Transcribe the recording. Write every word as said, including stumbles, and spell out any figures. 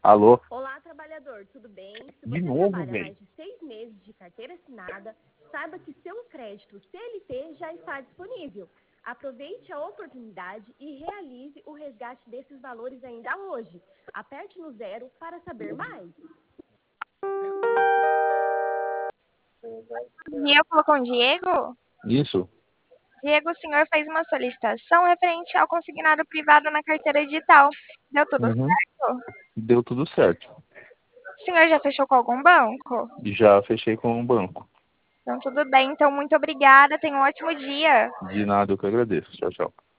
Alô? Olá, trabalhador, tudo bem? Se De você novo, trabalha velho. mais de seis meses de carteira assinada, saiba que seu crédito C L T já está disponível. Aproveite a oportunidade e realize o resgate desses valores ainda hoje. Aperte no zero para saber mais. Bom dia, falou com o Diego. Isso. Diego, o senhor fez uma solicitação referente ao consignado privado na carteira digital. Deu tudo Uhum. certo? Deu tudo certo. O senhor já fechou com algum banco? Já fechei com um banco. Então, tudo bem. Então, muito obrigada. Tenha um ótimo dia. De nada, eu que agradeço. Tchau, tchau.